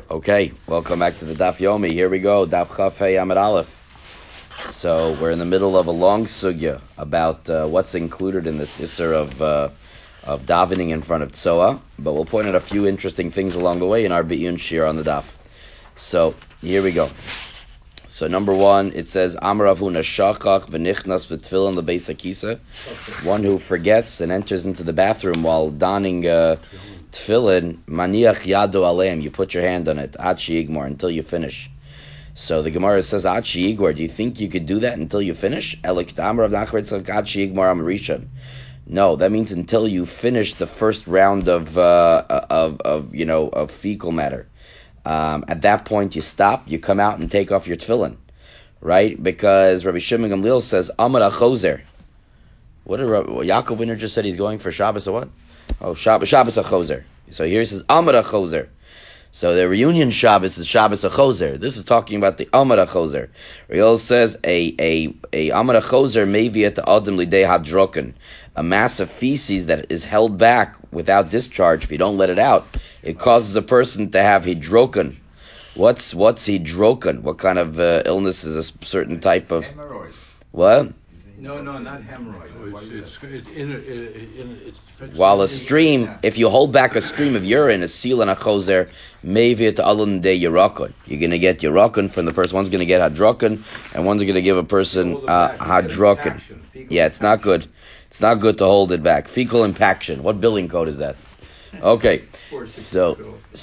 Okay, welcome back to the Daf Yomi. Here we go, Daf Chaf Hey Amud Aleph. So we're in the middle of a long sugya about what's included in this Isser of davening in front of Tzoa, but we'll point out a few interesting things along the way in our Be'iyun Shir on the Daf. So here we go. So number one, it says Amar Rav Huna Shachach v'nichnas v'tefillin lebeis hakisa. One who forgets and enters into the bathroom while donning tefillin, maniach yado aleim. You put your hand on it, ad she'igmor, until you finish. So the Gemara says ad she'igmor. Do you think you could do that until you finish? Elik Amar Rav Nachman tzach ad she'igmor am rishon. No, that means until you finish the first round of fecal matter. At that point, you stop, you come out and take off your tefillin, right? Because Rabbi Shimon Gamliel says, Amar HaChozer. What did Yaakov Wiener just said he's going for Shabbos or what? Oh, Shabbos HaChozer. So here he says, Amar HaChozer. So the reunion Shabbos is Shabbos HaChozer. This is talking about the Amar HaChozer. Riel says, a Amar HaChozer may be at the Adam Lidei Hadroken. A mass of feces that is held back without discharge, if you don't let it out, it causes a person to have hydroken. What's hydroken? What kind of illness is a certain type of... Hemorrhoid. What? No, not hemorrhoid. While a stream, if you hold back a stream of urine, a seal and a chozer, maybe at alun de yarakon. You're going to get yarakon from the person. One's going to get hadroken, and one's going to give a person hadroken. Yeah, it's not good. It's not good to hold it back. Fecal impaction. What billing code is that? Okay, so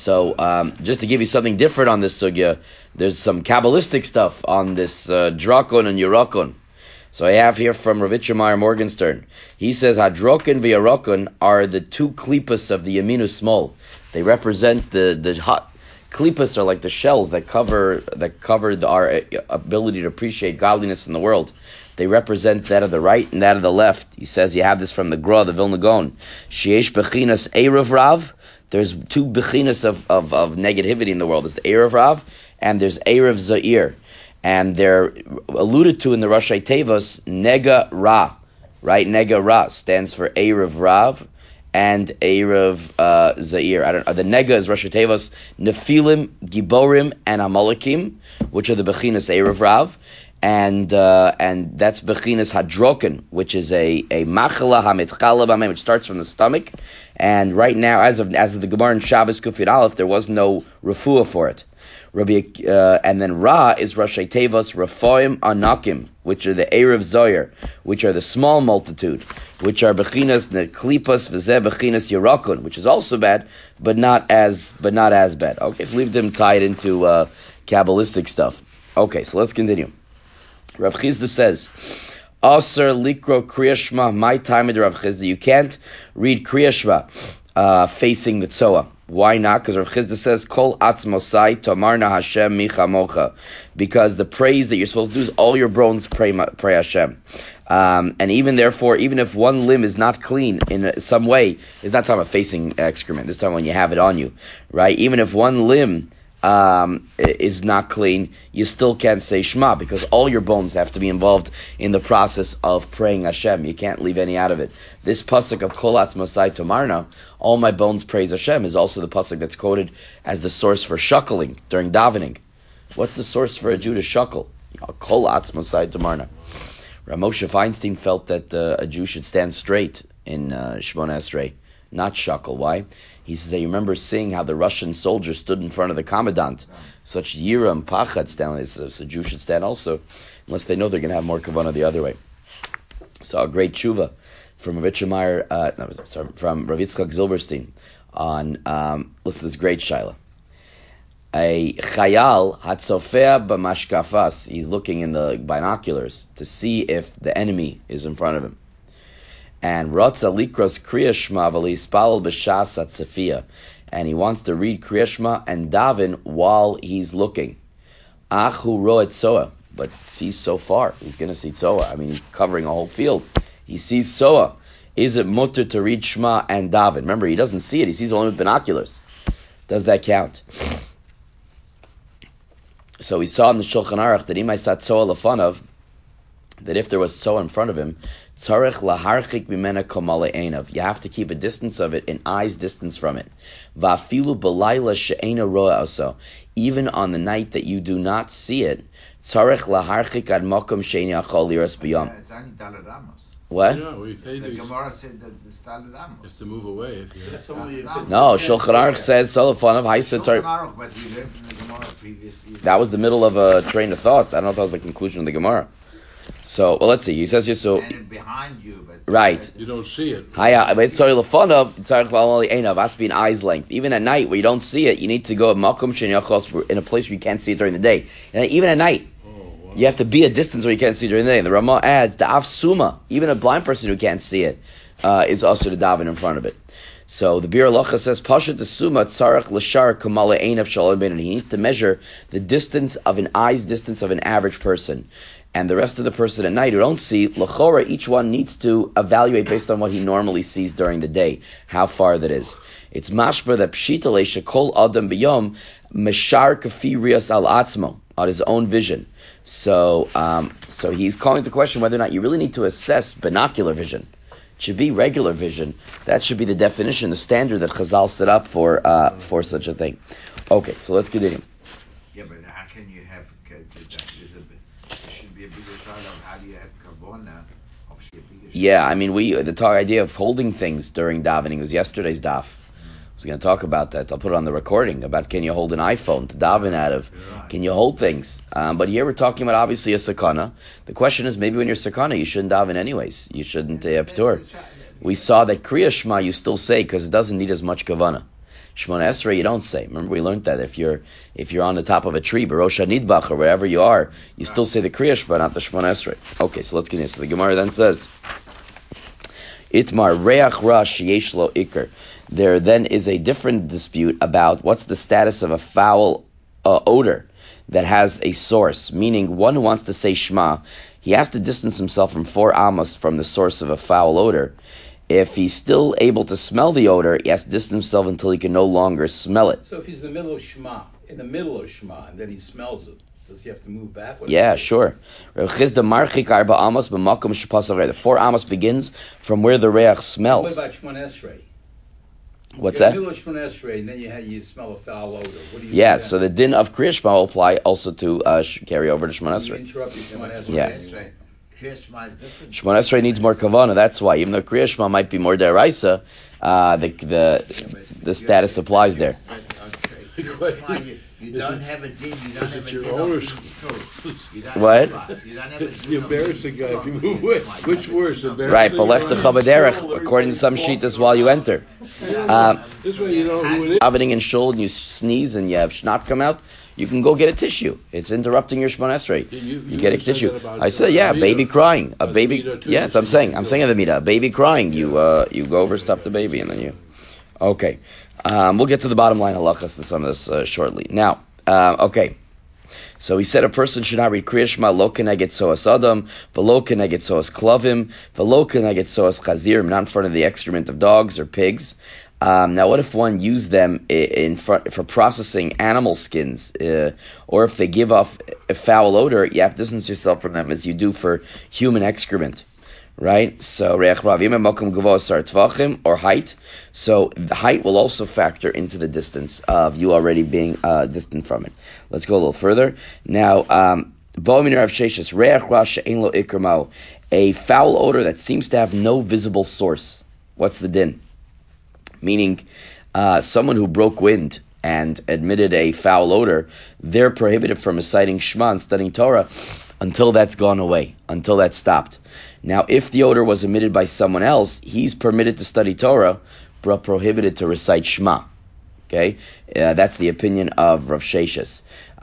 just to give you something different on this sugya, there's some Kabbalistic stuff on this drakon and yarakon. So I have here from Rav Itchemeyer Morgenstern. He says hadroken and yarakon are the two klipas of the Yaminu Small. They represent the hot klipas are like the shells that cover our ability to appreciate godliness in the world. They represent that of the right and that of the left. He says you have this from the Gra, the Vilna Gaon. Sheyesh bechinas erev rav. There's two bechinas of negativity in the world. There's the erev rav and there's erev zair. And they're alluded to in the Rashi Tevos, nega ra. Right? Nega ra stands for erev rav and erev zair. The nega is Rashi Tevos, nefilim, giborim, and amalekim, which are the bechinas erev rav. And that's bechinas hadroken, which is a machala hamitchala b'amem, which starts from the stomach. And right now, as of the Gemara in Shabbos Kufid Aleph, there was no refuah for it. And then Ra is Rashi Tevos Rafoim Anakim, which are the Erev Zoyer, which are the small multitude, which are bechinas neklipas v'zeh bechinas yarakon, which is also bad, but not as bad. Okay, so leave them tied into Kabbalistic stuff. Okay, so let's continue. Rav Chizda says, Aser likro Kriya Shema, my time of the Rav Chizda. You can't read Kriya Shema facing the Tzoa. Why not? Because Rav Chizda says, Kol atzmosai tomarna Hashem michamocha. Because the praise that you're supposed to do is all your bones pray Hashem. And even if one limb is not clean in some way, it's not talking about facing excrement, this time when you have it on you, right? Even if one limb is not clean, you still can't say Shema, because all your bones have to be involved in the process of praying Hashem. You can't leave any out of it. This pasuk of Kol Atzmosai Tomarna, all my bones praise Hashem, is also the pasuk that's quoted as the source for shuckling during davening. What's the source for a Jew to shuckle? Kol Atzmosai Tomarna. Rav Moshe Feinstein felt that a Jew should stand straight in Shemona Esrei, not shuckle. Why? He says, I remember seeing how the Russian soldiers stood in front of the commandant. Such yira and pachad stand. So a Jew should stand also, unless they know they're going to have more kavanah the other way. So a great tshuva from Rav Itchemeyer, from Rav Yitzchak Zilberstein on, listen to this great shaila. A chayal hatzofea b'mashkafas. He's looking in the binoculars to see if the enemy is in front of him. And Ratza Likros Kriya Shema v'lispalel b'shas atzefia, and he wants to read Kriya Shema and daven while he's looking. Achu roet Tzoa, but sees so far. He's going to see Tzoa. I mean, he's covering a whole field. He sees Tzoa. Is it mutter to read Shema and daven? Remember, he doesn't see it. He sees it only with binoculars. Does that count? So we saw in the Shulchan Aruch that Imai Sat Tzoa Lefanav, that if there was so in front of him, tzarech laharchik mimena kamala einav. You have to keep a distance of it, an eye's distance from it. Vafilu balayla she'ena roa oso. Even on the night that you do not see it, tzarech laharchik ad makom she'eni achol liras b'yom. It's only Daled Amos. What? No, The Gemara said that it's Daled Amos. Just to move away if you No, Shulchan Aruch says Solofanav Haisa Shulchan Tzarech. Aruch, but we learned from the Gemara previously. That was the middle of a train of thought. I don't know if that was the conclusion of the Gemara. So, well, let's see. He says here, so And behind you, but right. you don't see it. Has to be an eye's length. Even at night, where you don't see it, you need to go in a place where you can't see it during the day. And even at night, you have to be a distance where you can't see it during the day. The Ramah adds the afsuma. Even a blind person who can't see it is also to daven in front of it. So the Bir Halacha says, Pashat the Suma Tzarech L'Shar Kamala Einav Shalom Ben. He needs to measure the distance of an eye's distance of an average person. And the rest of the person at night who don't see, L'Chora, each one needs to evaluate based on what he normally sees during the day, how far that is. It's mashma that Pshita Leisha Kol Adam B'Yom Meshar Kafi Rias Al Atzmo, on his own vision. So he's calling the question whether or not you really need to assess binocular vision. It should be regular vision. That should be the definition, the standard that Chazal set up for such a thing. Okay, so let's continue. yeah, but how can you have? There should be a bigger shot of how do you have kavona? Obviously, a bigger. Yeah, I mean, the idea of holding things during davening was yesterday's daf. I was going to talk about that. I'll put it on the recording about can you hold an iPhone to daven out of? Can you hold things? But here we're talking about obviously a sakana. The question is maybe when you're sakana you shouldn't daven anyways. You shouldn't p'tur. We saw that Kriya Shema you still say because it doesn't need as much kavana. Shemona Esrei you don't say. Remember we learned that if you're on the top of a tree, Barosha Nidbach or wherever you are, you still say the Kriya Shema, not the Shemona Esrei. Okay, so let's continue. So the Gemara then says, Itmar Reach Rash Yesh Lo Iker. There then is a different dispute about what's the status of a foul odor that has a source, meaning one who wants to say Shema, he has to distance himself from 4 amos from the source of a foul odor. If he's still able to smell the odor, he has to distance himself until he can no longer smell it. So if he's in the middle of Shema, and then he smells it, does he have to move back? Yeah, sure. The 4 amos begins from where the reach smells. What about Shemona Esrei? What's You're that? in the middle of Shemona Esrei, and then you smell a foul odor. What do you Yeah, do so then? the din of Kriya Shema will apply also to carry over to Shemona You Esrei. interrupt your Shemona Esrei. Yeah. anyway. Kriya Shema is different. Shemona Esrei needs more kavana. That's why, even though Kriya Shema might be more deraisa, the status applies there. You don't have a din. You don't Is have it a your din. owner's What? You don't have a din. You embarrass the guy if you move away. Which worse, embarrassing? Right, but left the Chabad according to some shittas while you enter. This way you know who it is. Davening in shul and you sneeze and you have snot come out, you can go get a tissue. It's interrupting your Shemona Esrei. You get a said tissue. that about, I said, yeah, Amida. baby crying, a About baby. Amida too, Yeah, that's what I'm saying. I'm saying the Amida, a baby crying. You go over, stop the baby, and then you. Okay, we'll get to the bottom line halachas to some of this shortly. Now, okay. So he said a person should not read Kriya Shema lo keneged soas adam, v'lo keneged soas klavim, v'lo keneged soas chazirim, not in front of the excrement of dogs or pigs. Now, what if one used them in front for processing animal skins, or if they give off a foul odor, you have to distance yourself from them as you do for human excrement, right? So reach ravim makom gavos sar tvachim, or height. So the height will also factor into the distance of you already being distant from it. Let's go a little further. Now, bo'aminer Rav Sheshes reach rash she'ein lo iker ma'o, a foul odor that seems to have no visible source. What's the din? Meaning, someone who broke wind and admitted a foul odor, they're prohibited from reciting Shema and studying Torah until that's gone away, until that's stopped. Now, if the odor was emitted by someone else, he's permitted to study Torah, but prohibited to recite Shema. Okay, that's the opinion of Rav Sheshes.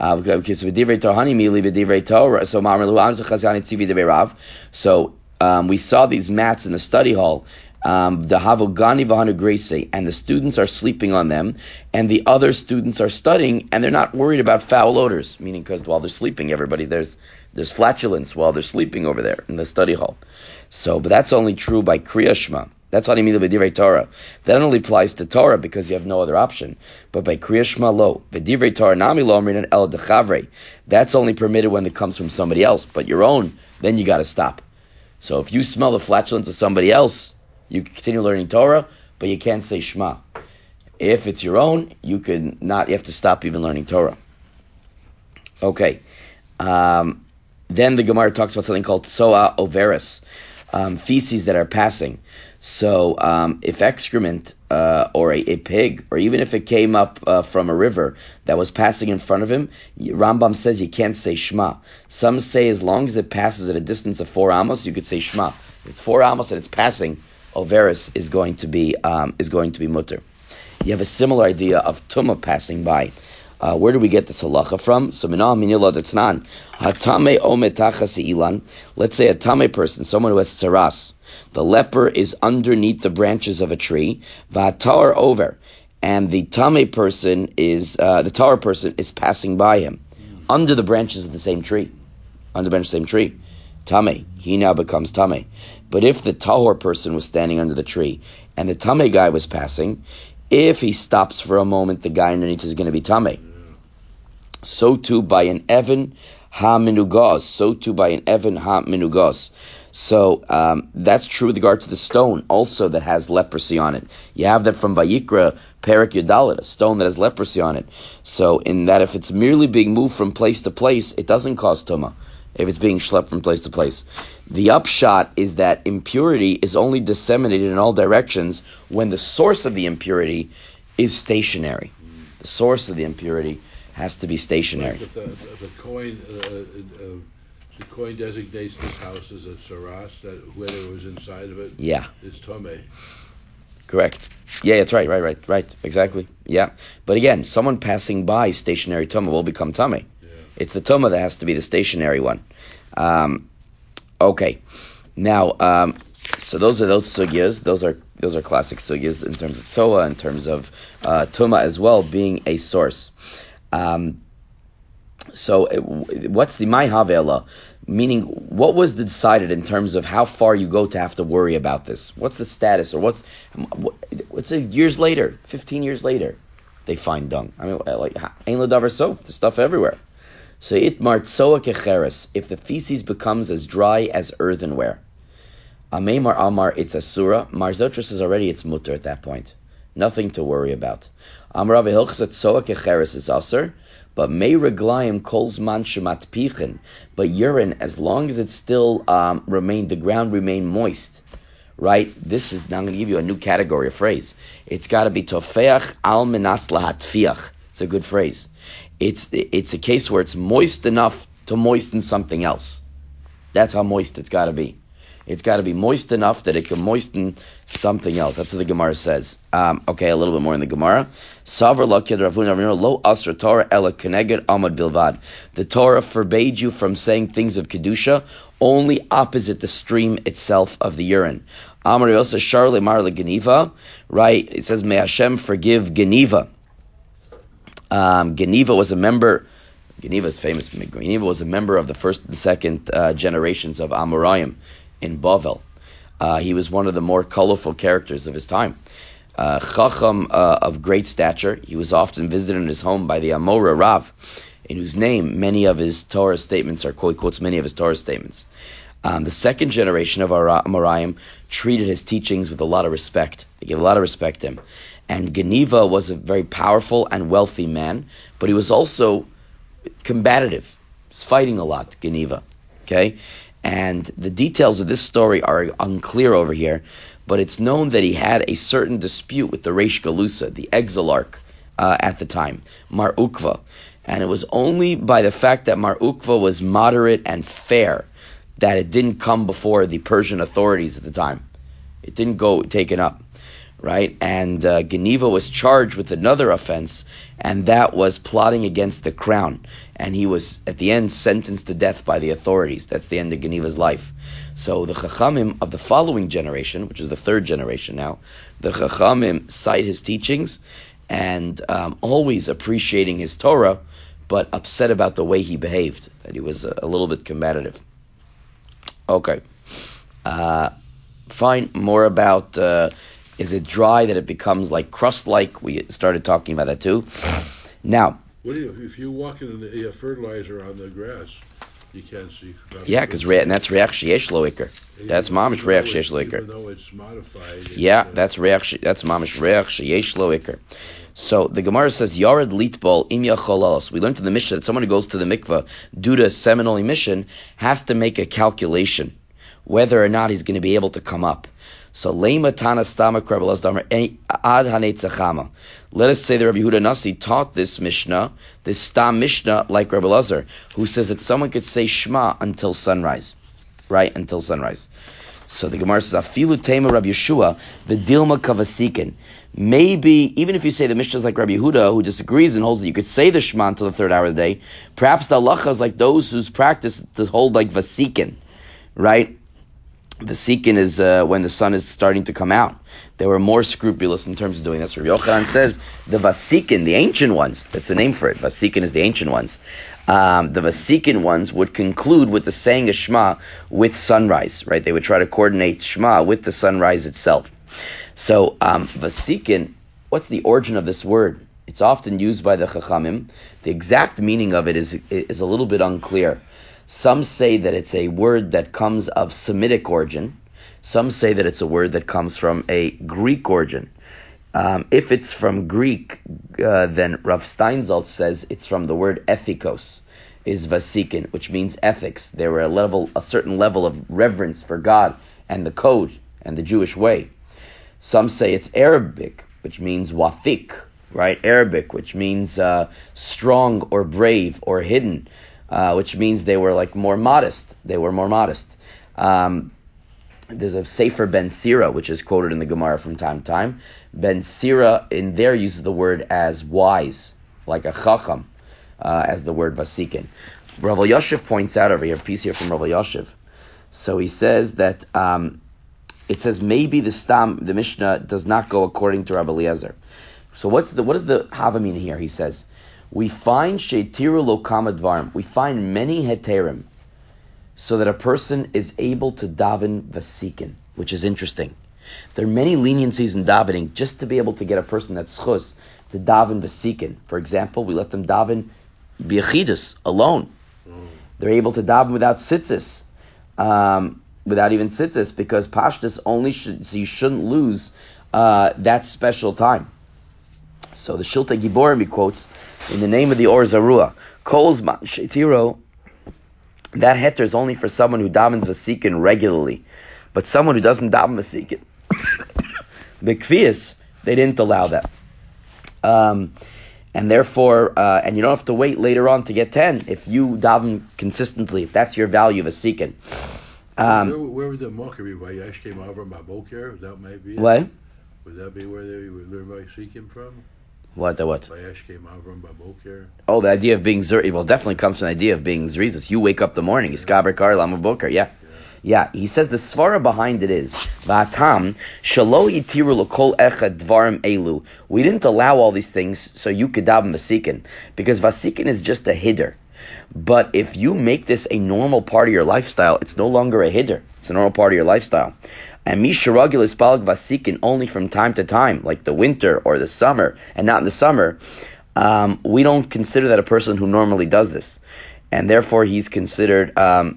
So we saw these mats in the study hall. The Havogani Vahanu Grace, and the students are sleeping on them, and the other students are studying, and they're not worried about foul odors, meaning because while they're sleeping, everybody there's flatulence while they're sleeping over there in the study hall. So, but that's only true by Kriya Shema. That's what I mean by Divrei Torah. That only applies to Torah because you have no other option. But by Kriya Shema lo, V'divrei Torah nami lo amrin el dechavrei. That's only permitted when it comes from somebody else. But your own, then you got to stop. So if you smell the flatulence of somebody else, you can continue learning Torah, but you can't say Shema. If it's your own, you have to stop even learning Torah. Okay. Then the Gemara talks about something called Tsoa Overis, feces that are passing. So if excrement or a pig, or even if it came up from a river that was passing in front of him, Rambam says you can't say Shema. Some say as long as it passes at a distance of 4 amos, you could say Shema. If it's 4 amos and it's passing, Overis is going to be mutter. You have a similar idea of Tumah passing by. Where do we get this halacha from? So minah minila detnan hatame ometacha ilan. Let's say a tame person, someone who has tsaras. The leper is underneath the branches of a tree. V'hatar over, and the tame person is the tar person is passing by him under the branches of the same tree. Under the branches of the same tree, tame, he now becomes tame. But if the tahor person was standing under the tree and the tame guy was passing, if he stops for a moment, the guy underneath is going to be tame. So too by an Evan ha-minugos. So that's true with regard to the stone also that has leprosy on it. You have that from Vayikra, Perek Yudalit, a stone that has leprosy on it. So in that if it's merely being moved from place to place, it doesn't cause tumah. If it's being schlepped from place to place. The upshot is that impurity is only disseminated in all directions when the source of the impurity is stationary. The source of the impurity has to be stationary. Like the coin designates this house as a saras, that whoever was inside of it is tomei. Correct. Yeah, that's right, exactly. Yeah. But again, someone passing by stationary tumah will become tummy. Yeah. It's the tumah that has to be the stationary one. Okay. Now, so those are those sugyas. Those are classic sugyas in terms of tzoa, in terms of tumah as well being a source. So what's the my havela? Meaning, what was decided in terms of how far you go to have to worry about this? What's the status, or what's years later, 15 years later, they find dung. I mean, like ein l'davar sof, the stuff everywhere. So itmar tzoa kecheres, if the feces becomes as dry as earthenware. Ameimar amar, it's asura. Marzotris says already it's mutter at that point. Nothing to worry about. Amar v'hilchas tzoa kecheres is aser. But may reglayim kols man shemat pichin, but urine, as long as it still the ground remain moist, right? This is now I'm going to give you a new category of phrase. It's got to be tofeach al menas lahatfiach. It's a good phrase. It's a case where it's moist enough to moisten something else. That's how moist it's got to be. It's got to be moist enough that it can moisten something else. That's what the Gemara says. Okay, a little bit more in the Gemara. Lo asra Torah ela keneged amad bilvad. The Torah forbade you from saying things of kedusha only opposite the stream itself of the urine. Amar Yosa Shar lemar legeniva. Right? It says, "May Hashem forgive Geniva." Geniva was a member. Geniva is famous. Geniva was a member of the first and second generations of Amoraim in Bavel. He was one of the more colorful characters of his time. Chacham of great stature. He was often visited in his home by the Amora Rav, in whose name many of his Torah statements are quotes many of his Torah statements. The second generation of Amoraim treated his teachings with a lot of respect. They gave a lot of respect to him. And Geniva was a very powerful and wealthy man, but he was also combative. He was fighting a lot, Geniva. Okay? And the details of this story are unclear over here, but it's known that he had a certain dispute with the Reish Galusa, the exilarch at the time, Mar Ukva. And it was only by the fact that Mar Ukva was moderate and fair that it didn't come before the Persian authorities at the time. It didn't go taken up, right? And Geniva was charged with another offense, and that was plotting against the crown. And he was, at the end, sentenced to death by the authorities. That's the end of Geniva's life. So the Chachamim of the following generation, which is the third generation now, the Chachamim cite his teachings and always appreciating his Torah, but upset about the way he behaved, that he was a little bit combative. Okay. Fine. More about is it dry that it becomes like crust-like? We started talking about that too. Now, what do if you walk in and you have fertilizer on the grass, you can't see. Yeah, because that's reach sheyesh lo iker. That's mamish reach sheyesh lo iker. Even though it's modified. Yeah, that's mamish reach sheyesh lo iker. So the Gemara says Yared Litbol Im Yachol. We learned in the Mishnah that someone who goes to the mikveh due to a seminal emission has to make a calculation whether or not he's going to be able to come up. So Leima Tana Stama Krebelas Damar Ad Hanetzachama. Let us say that Rabbi Yehuda Nasi taught this Mishnah, this Stam Mishnah, like Rabbi Lazar, who says that someone could say Shema until sunrise, right? Until sunrise. So the Gemara says Afilu Tema Rabbi Yeshua the Dilma Kavasikin. Maybe even if you say the Mishnah is like Rabbi Yehuda, who disagrees and holds that you could say the Shema until the third hour of the day, perhaps the halacha is like those whose practice to hold like Vasikin, right? Vasikin is when the sun is starting to come out. They were more scrupulous in terms of doing this. Rabbi Yochanan says the Vasikin, the ancient ones, that's the name for it. Vasikin is the ancient ones. The Vasikin ones would conclude with the saying of Shema with sunrise, right? They would try to coordinate Shema with the sunrise itself. So Vasikin, what's the origin of this word? It's often used by the Chachamim. The exact meaning of it is a little bit unclear. Some say that it's a word that comes of Semitic origin. Some say that it's a word that comes from a Greek origin. If it's from Greek, then Rav Steinsaltz says it's from the word ethikos, is vasikin, which means ethics. There were a certain level of reverence for God and the code and the Jewish way. Some say it's Arabic, which means wathik, right? Arabic, which means strong or brave or hidden, which means they were like more modest. They were more modest. There's a Sefer Ben Sira, which is quoted in the Gemara from time to time. Ben Sira in there uses the word as wise, like a chacham, as the word vasikin. Rav Yashiv points out over here, a piece here from Rav Yashiv. So he says that it says maybe the Mishnah does not go according to Rabbi Eliezer. So what does the Hava mean here? He says, we find sheitiru lo kama dvarim. We find many heterim, so that a person is able to daven vasikin, which is interesting. There are many leniencies in davening just to be able to get a person that's chus to daven vasikin. For example, we let them daven biachidus, alone. They're able to daven without tzitzis, without even tzitzis, because pashtus only so you shouldn't lose that special time. So the Shiltei Giborim, he quotes, in the name of the Or Zarua, Kol's Shetiro, that heter is only for someone who davens vasikin regularly. But someone who doesn't daven vasikin, B'kvius, they didn't allow that. And therefore, and you don't have to wait later on to get 10 if you daven consistently, if that's your value of vasikin. Where would the Mocha be? By Yashkem Avram Baboker? That might be it? What? Would that be where they would learn vasikin from? What? By Yashkem Avram Baboker? Oh, the idea of being Zuri, well, definitely comes from the idea of being Zrizis. You wake up in the morning, Yiskaber Kar Lam Boker, yeah. He says the svara behind it is V'atam shelo yitiru l'kol echad dvarim elu. We didn't allow all these things so you could daven vasikin, because vasikin is just a hiddur. But if you make this a normal part of your lifestyle, it's no longer a hiddur. It's a normal part of your lifestyle. And misharagil is balag vasikin only from time to time, like the winter or the summer, and not in the summer. We don't consider that a person who normally does this, and therefore he's considered.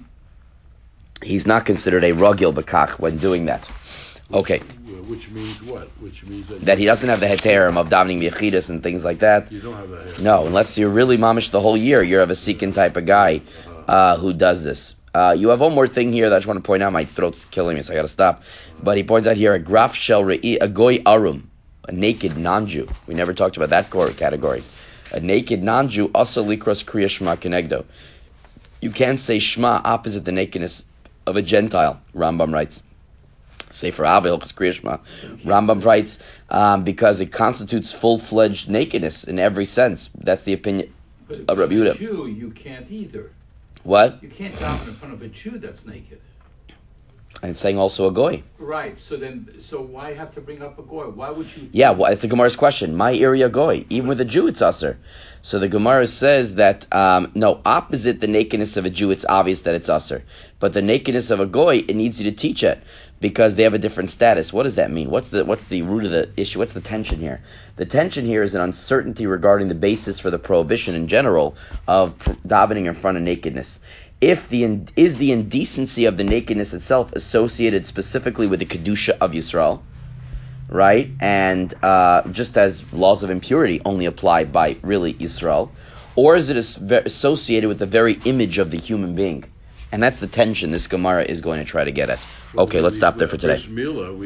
He's not considered a ragil bakach when doing that. Okay. Which means what? Which means that he doesn't have the heterim of davening yechidus and things like that. You don't have the heterim. No, unless you're really mamish the whole year, you're a vasikin type of guy who does this. You have one more thing here that I just want to point out. My throat's killing me, so I got to stop. But he points out here a graf shel re'i, a goy arum, a naked non-Jew. We never talked about that category. A naked non-Jew also likros kriya shema kenegdo. You can't say shema opposite the nakedness of a Gentile, Rambam writes. Sefer Ava Hilchos Kriya Shema. Rambam writes because it constitutes full-fledged nakedness in every sense. That's the opinion of Rabbi Yehuda. A Jew, you can't either. What? You can't daven in front of a Jew that's naked. And it's saying also a goy. Right. So why have to bring up a goy? Why would you? Yeah, well, it's the Gemara's question. My area goy. Even with a Jew, it's usher. So the Gemara says that no, opposite the nakedness of a Jew, it's obvious that it's usher. But the nakedness of a goy, it needs you to teach it because they have a different status. What does that mean? What's the root of the issue? What's the tension here? The tension here is an uncertainty regarding the basis for the prohibition in general of davening in front of nakedness. Is the indecency of the nakedness itself associated specifically with the kedusha of Yisrael, right? And just as laws of impurity only apply by really Yisrael, or is it associated with the very image of the human being? And that's the tension this Gemara is going to try to get at. Okay, let's stop there for today.